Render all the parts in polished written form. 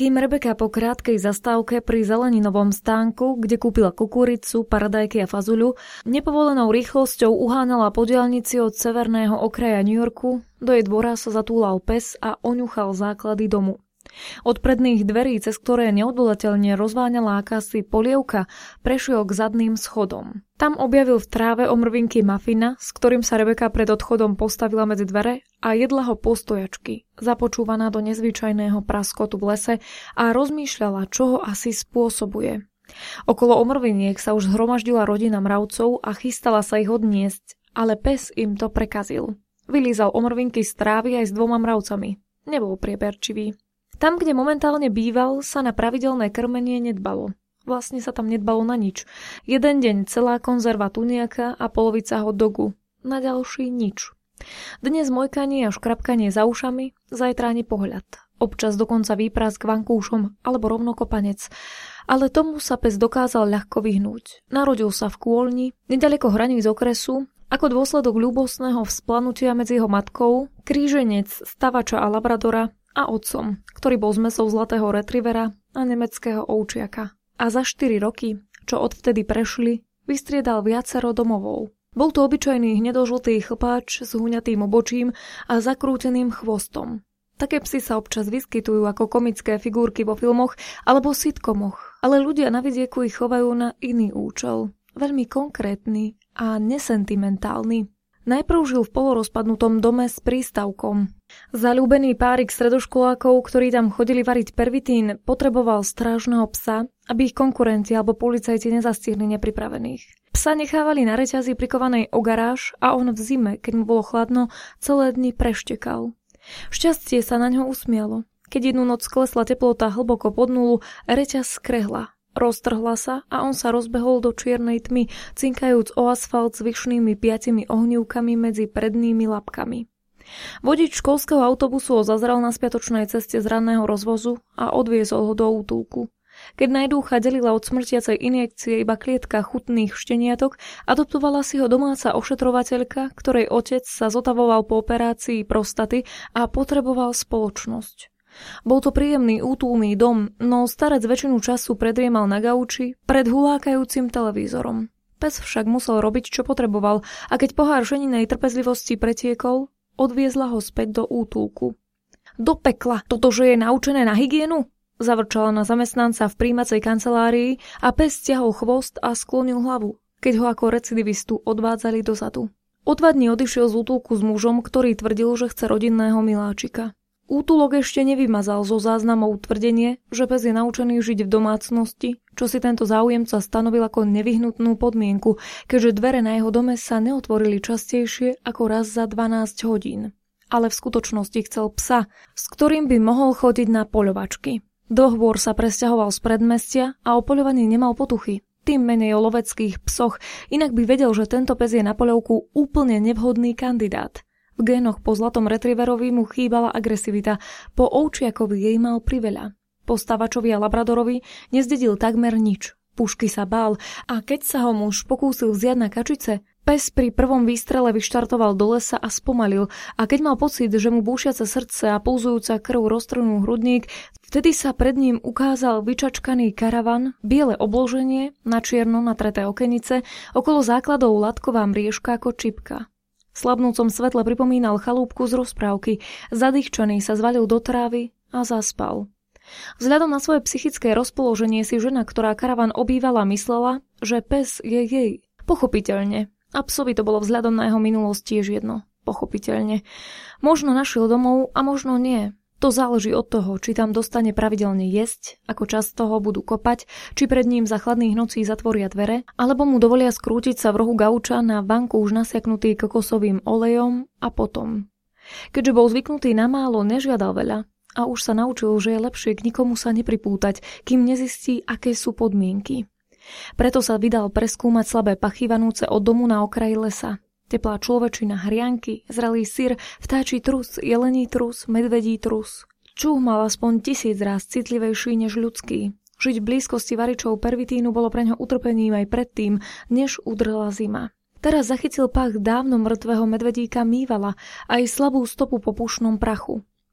Kým Rebeka po krátkej zastávke pri zeleninovom stánku, kde kúpila kukuricu, paradajky a fazuľu, nepovolenou rýchlosťou uháňala po diaľnici od severného okraja New Yorku, do jej dvora sa zatúlal pes a oňuchal základy domu. Od predných dverí, cez ktoré neodvolateľne rozváňala akási polievka, prešiel k zadným schodom. Tam objavil v tráve omrvinky mafina, s ktorým sa Rebeka pred odchodom postavila medzi dvere a jedla ho postojačky, započúvaná do nezvyčajného praskotu v lese a rozmýšľala, čo ho asi spôsobuje. Okolo omrviniek sa už zhromaždila rodina mravcov a chystala sa ich odniesť, ale pes im to prekazil. Vylízal omrvinky z trávy aj s 2 mravcami. Nebol prieperčivý. Tam, kde momentálne býval, sa na pravidelné krmenie nedbalo. Vlastne sa tam nedbalo na nič. Jeden deň celá konzerva tuniaka a polovica hot dogu. Na ďalší nič. Dnes mojkanie a škrapkanie za ušami, zajtra ani pohľad. Občas dokonca výprask vankúšom alebo rovno kopanec. Ale tomu sa pes dokázal ľahko vyhnúť. Narodil sa v Kôlni, nedaleko hraníc okresu, ako dôsledok ľúbostného vzplanutia medzi jeho matkou, kríženec stavača a labradora, a otcom, ktorý bol zmesou zlatého retrievera a nemeckého ovčiaka. A za 4 roky, čo odvtedy prešli, vystriedal viacero domovov. Bol to obyčajný hnedožltý chlpáč s huňatým obočím a zakrúteným chvostom. Také psy sa občas vyskytujú ako komické figurky vo filmoch alebo sitcomoch, ale ľudia na vidieku ich chovajú na iný účel, veľmi konkrétny a nesentimentálny. Najprv žil v polorozpadnutom dome s prístavkom. Zaľúbený párik stredoškolákov, ktorí tam chodili variť pervitín, potreboval strážneho psa, aby ich konkurenti alebo policajti nezastihli nepripravených. Psa nechávali na reťazi prikovanej o garáž a on v zime, keď mu bolo chladno, celé dni preštekal. Šťastie sa na ňo usmialo. Keď jednu noc klesla teplota hlboko pod nulu, reťaz skrehla. Roztrhla sa a on sa rozbehol do čiernej tmy, cinkajúc o asfalt s vyšnými 5 ohnívkami medzi prednými labkami. Vodič školského autobusu ho zazrel na spiatočnej ceste z ranného rozvozu a odviezol ho do útulku. Keď najdúcha delila od smrtiacej injekcie iba klietka chutných šteniatok, adoptovala si ho domáca ošetrovateľka, ktorej otec sa zotavoval po operácii prostaty a potreboval spoločnosť. Bol to príjemný útulný dom, no starec väčšinu času predriemal na gauči pred hulákajúcim televízorom. Pes však musel robiť, čo potreboval, a keď pohár ženinej trpezlivosti pretiekol, odviezla ho späť do útulku. Do pekla, toto, že je naučené na hygienu? Zavrčala na zamestnanca v prijímacej kancelárii a pes stiahol chvost a sklonil hlavu, keď ho ako recidivistu odvádzali dozadu. O 2 dní odišiel z útulku s mužom, ktorý tvrdil, že chce rodinného miláčika. Útulok ešte nevymazal zo záznamov tvrdenie, že pes je naučený žiť v domácnosti, čo si tento záujemca stanovil ako nevyhnutnú podmienku, keďže dvere na jeho dome sa neotvorili častejšie ako raz za 12 hodín. Ale v skutočnosti chcel psa, s ktorým by mohol chodiť na poľovačky. Do hôr sa presťahoval z predmestia a o poľovaní nemal potuchy. Tým menej o loveckých psoch, inak by vedel, že tento pes je na poľovku úplne nevhodný kandidát. V génoch po zlatom retrieverovi mu chýbala agresivita, po ovčiakovi jej mal priveľa. Po stavačovi a labradorovi nezdedil takmer nič. Pušky sa bál a keď sa ho muž pokúsil vziať na kačice, pes pri prvom výstrele vyštartoval do lesa a spomalil a keď mal pocit, že mu búšiace srdce a pulzujúca krv roztrhnú hrudník, vtedy sa pred ním ukázal vyčačkaný karavan, biele obloženie, na čierno natreté okenice, okolo základov latková mriežka ako čipka. V slabnúcom svetle pripomínal chalúbku z rozprávky, zadýchčaný sa zvalil do trávy a zaspal. Vzhľadom na svoje psychické rozpoloženie si žena, ktorá karavan obývala, myslela, že pes je jej. Pochopiteľne. A psovi to bolo vzhľadom na jeho minulosť tiež jedno. Pochopiteľne. Možno našiel domov a možno nie. To záleží od toho, či tam dostane pravidelne jesť, ako často ho budú kopať, či pred ním za chladných nocí zatvoria dvere, alebo mu dovolia skrútiť sa v rohu gauča na vanku už nasiaknutý kokosovým olejom a potom. Keďže bol zvyknutý na málo, nežiadal veľa a už sa naučil, že je lepšie k nikomu sa nepripútať, kým nezistí, aké sú podmienky. Preto sa vydal preskúmať slabé pachy vanúce od domu na okraji lesa. Teplá človečina, hrianky, zrelý syr, vtáčí trus, jelení trus, medvedí trus. Čuch mal aspoň 1000 ráz citlivejší než ľudský. Žiť v blízkosti varičov pervitínu bolo preňho utrpením aj predtým, než udrela zima. Teraz zachytil pach dávno mŕtvého medvedíka Mívala aj slabú stopu po pušnom prachu.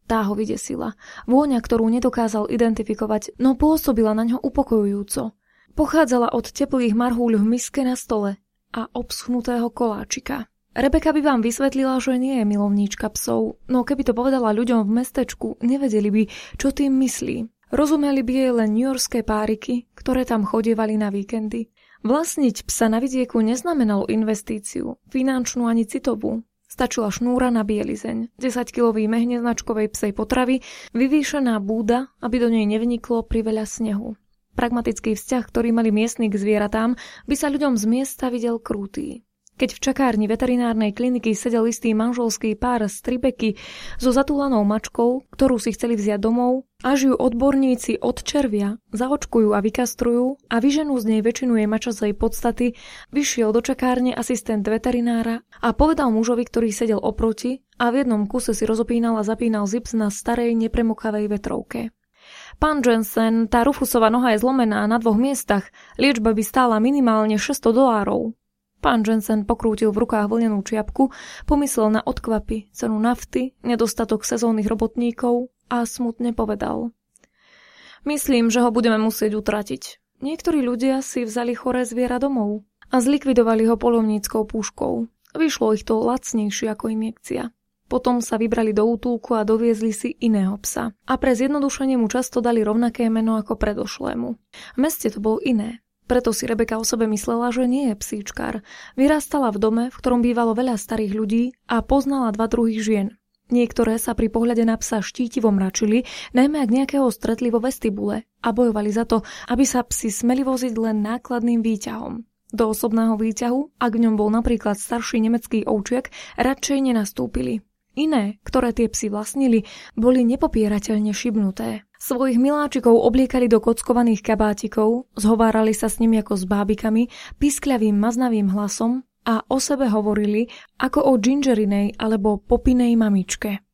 Tá ho vydesila. Vôňa, ktorú nedokázal identifikovať, no pôsobila na ňo upokojujúco. Pochádzala od teplých marhúľ v miske na stole a obschnutého koláčika. Rebeka by vám vysvetlila, že nie je milovníčka psov, no keby to povedala ľuďom v mestečku, nevedeli by, čo tým myslí. Rozumeli by jej len newyorské páriky, ktoré tam chodievali na víkendy. Vlastniť psa na vidieku neznamenalo investíciu, finančnú ani citovú. Stačila šnúra na bielizeň, 10-kilový meh neznačkovej psej potravy, vyvýšená búda, aby do nej nevniklo priveľa snehu. Pragmatický vzťah, ktorý mali miestni k zvieratám, by sa ľuďom z miesta videl krútý. Keď v čakárni veterinárnej kliniky sedel istý manželský pár z Tribeky so zatúlanou mačkou, ktorú si chceli vziať domov, až ju odborníci odčervia, zaočkujú a vykastrujú a vyženú z nej väčšinu jej mačacej podstaty, vyšiel do čakárne asistent veterinára a povedal mužovi, ktorý sedel oproti a v jednom kuse si rozopínal a zapínal zips na starej nepremokavej vetrovke. Pán Jensen, tá Rufusova noha je zlomená na 2 miestach, liečba by stála minimálne $600. Pán Jensen pokrútil v rukách vlnenú čiapku, pomyslel na odkvapy, cenu nafty, nedostatok sezónnych robotníkov a smutne povedal. Myslím, že ho budeme musieť utratiť. Niektorí ľudia si vzali choré zviera domov a zlikvidovali ho poľovníckou púškou. Vyšlo ich to lacnejšie ako injekcia. Potom sa vybrali do útulku a doviezli si iného psa. A pre zjednodušenie mu často dali rovnaké meno ako predošlému. V meste to bolo iné. Preto si Rebeka o sebe myslela, že nie je psíčkar. Vyrastala v dome, v ktorom bývalo veľa starých ľudí a poznala 2 druhy žien. Niektoré sa pri pohľade na psa štítivo mračili, najmä ak nejakého stretli vo vestibule a bojovali za to, aby sa psi smeli voziť len nákladným výťahom. Do osobného výťahu, ak v ňom bol napríklad starší nemecký ovčiak, radšej nenastúpili. Iné, ktoré tie psy vlastnili, boli nepopierateľne šibnuté. Svojich miláčikov obliekali do kockovaných kabátikov, zhovárali sa s nimi ako s bábikami, pískľavým maznavým hlasom a o sebe hovorili ako o gingerinej alebo popinej mamičke.